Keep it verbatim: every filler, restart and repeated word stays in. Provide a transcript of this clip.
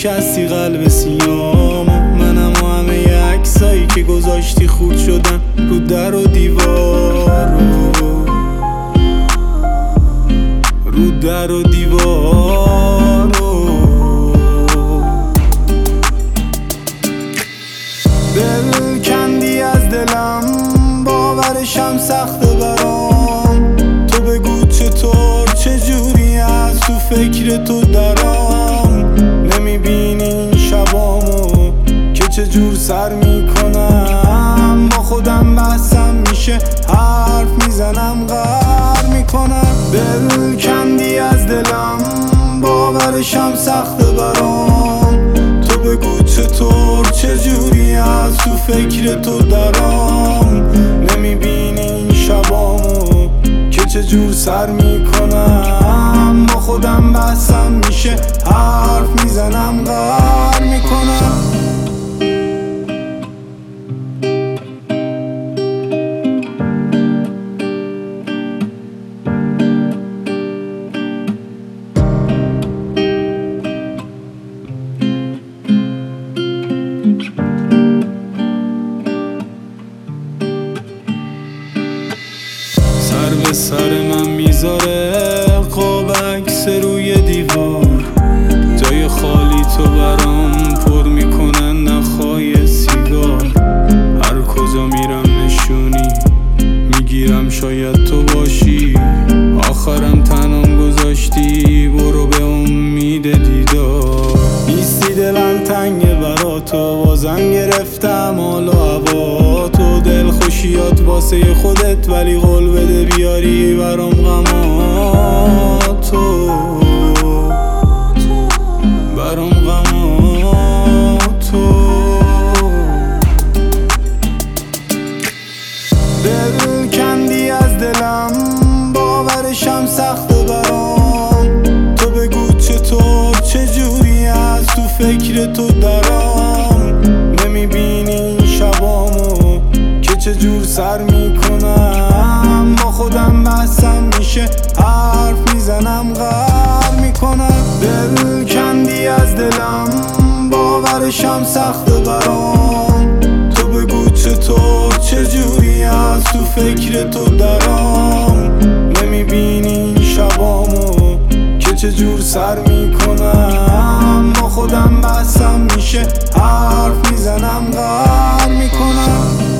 شکستی قلب سیامو، منم و همه عکسایی که گذاشتی خورد شدن رو در و دیوار، رو در و دیوار. دل کندی از دلم، باورشم سخته برام. تو بگو چطور، چجوری از تو فکر تو درام. نمیبینی این شبامو که چجور سر میکنم. با خودم بحثم میشه، حرف میزنم غر میکنم. دل کندی از دلم، باورشم سخته برام. تو بگو چطور، چجوری از تو فکر تو درام. نمیبینی این شبامو که چجور سر میکنم. با خودم بحثم میشه، حرف میزنم غر میکنم. سر به سر من میذاره قاب عکس روی دیوار. جای خالی تو برام پر میکنن نخای سیگار. هر کجا میرم نشونی میگیرم، شاید تو باشی. آخرم تنم گذاشتی، برو به امید دیدار. نیستی دلم تنگ برا تو، بازم گرفتم حال و هوا تو. دل خوشیات واسه خودت، ولی قول بده بیاری برام غماتو، برام غماتو. دل کندی از دلم، باورشم سخته برام. تو بگو چطور، چجوری از تو فکر تو درام. نمیبینی این شبامو که چجور سر میکنم. با خودم بحثم میشه، حرف میزنم غر میکنم. دل کندی از دلم، باورشم سخته برام. تو بگو چطور، چجوری از تو فکر تو درام. نمیبینی این شبامو که چجور سر میکنم. با خودم بحثم میشه، حرف میزنم غر میکنم.